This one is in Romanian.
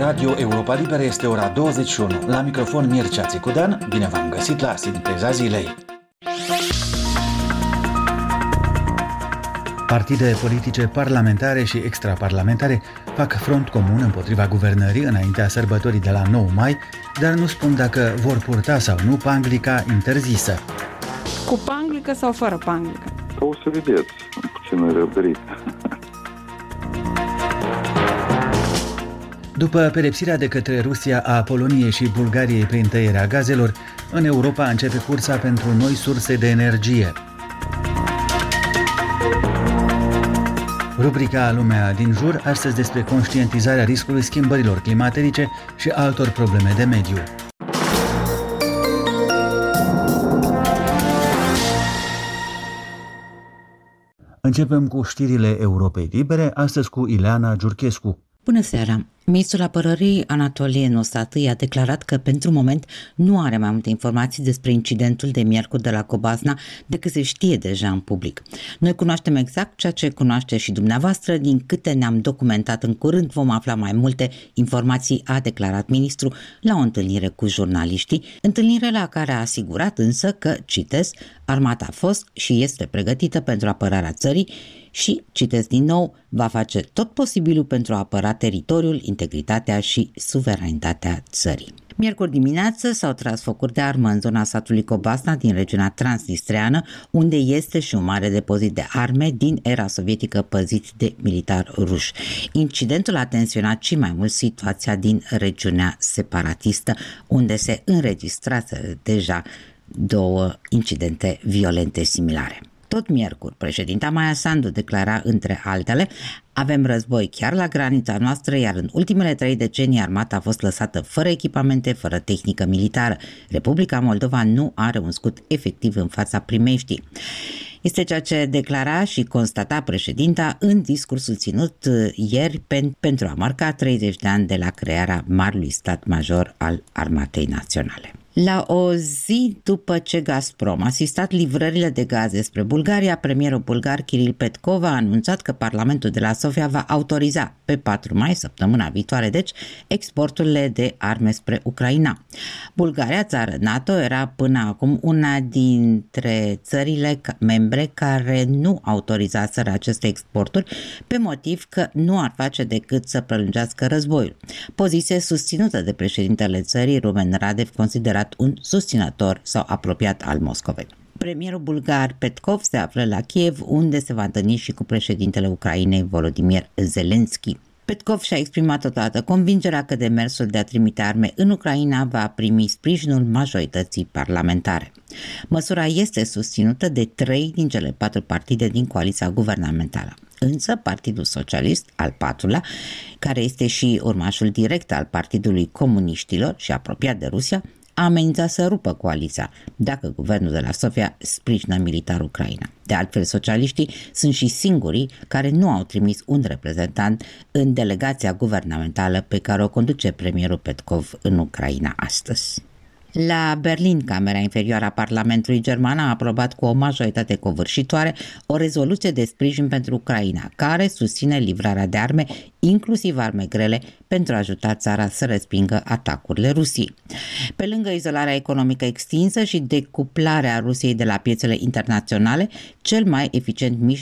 Radio Europa Liberă este ora 21. La microfon Mircea Țicudan, bine v-am găsit la Sinteza Zilei. Partide politice parlamentare și extraparlamentare fac front comun împotriva guvernării înaintea sărbătorii de la 9 mai, dar nu spun dacă vor purta sau nu panglica interzisă. Cu panglică sau fără panglică? O să vedeți, puțin răbdărit. După pedepsirea de către Rusia a Poloniei și Bulgariei prin tăierea gazelor, în Europa începe cursa pentru noi surse de energie. Rubrica Lumea din jur, astăzi despre conștientizarea riscului schimbărilor climatice și altor probleme de mediu. Începem cu știrile Europei Libere, astăzi cu Ileana Giurchescu. Bună seara! Ministrul Apărării Anatolie Nostatu a declarat că pentru moment nu are mai multe informații despre incidentul de miercuri de la Cobasna decât se știe deja în public. Noi cunoaștem exact ceea ce cunoaște și dumneavoastră, din câte ne-am documentat în curând vom afla mai multe informații, a declarat ministrul la o întâlnire cu jurnaliștii, întâlnire la care a asigurat însă că, citez, armata a fost și este pregătită pentru apărarea țării și, citesc din nou, va face tot posibilul pentru a apăra teritoriul, integritatea și suveranitatea țării. Miercuri dimineață s-au tras focuri de armă în zona satului Cobasna din regiunea transnistreană, unde este și un mare depozit de arme din era sovietică păziți de militari ruși. Incidentul a tensionat și mai mult situația din regiunea separatistă, unde se înregistrase deja două incidente violente similare. Tot miercuri, președinta Maia Sandu declara, între altele, avem război chiar la granița noastră, iar în ultimele 3 decenii armata a fost lăsată fără echipamente, fără tehnică militară. Republica Moldova nu are un scut efectiv în fața primeștii. Este ceea ce declara și constata președinta în discursul ținut ieri pentru a marca 30 de ani de la crearea Marului Stat Major al Armatei Naționale. La o zi după ce Gazprom a asistat livrările de gaze spre Bulgaria, premierul bulgar Kiril Petkov a anunțat că Parlamentul de la Sofia va autoriza pe 4 mai, săptămâna viitoare, deci, exporturile de arme spre Ucraina. Bulgaria, țară NATO, era până acum una dintre țările membre care nu autorizaseră aceste exporturi pe motiv că nu ar face decât să prelungească războiul. Poziție susținută de președintele țării, Rumen Radev, considerat un susținător sau apropiat al Moscovei. Premierul bulgar Petkov se află la Kiev, unde se va întâlni și cu președintele Ucrainei Volodymyr Zelensky. Petkov și-a exprimat totodată convingerea că demersul de a trimite arme în Ucraina va primi sprijinul majorității parlamentare. Măsura este susținută de 3 din cele 4 partide din coaliția guvernamentală. Însă Partidul Socialist, al 4-lea, care este și urmașul direct al Partidului Comuniștilor și apropiat de Rusia, a amenințat să rupă coaliția dacă guvernul de la Sofia sprijină militar Ucraina. De altfel, socialiștii sunt și singurii care nu au trimis un reprezentant în delegația guvernamentală pe care o conduce premierul Petkov în Ucraina astăzi. La Berlin, Camera Inferioară a Parlamentului German a aprobat cu o majoritate covârșitoare o rezoluție de sprijin pentru Ucraina, care susține livrarea de arme, inclusiv arme grele, pentru a ajuta țara să respingă atacurile Rusiei. Pe lângă izolarea economică extinsă și decuplarea Rusiei de la piețele internaționale, cel mai eficient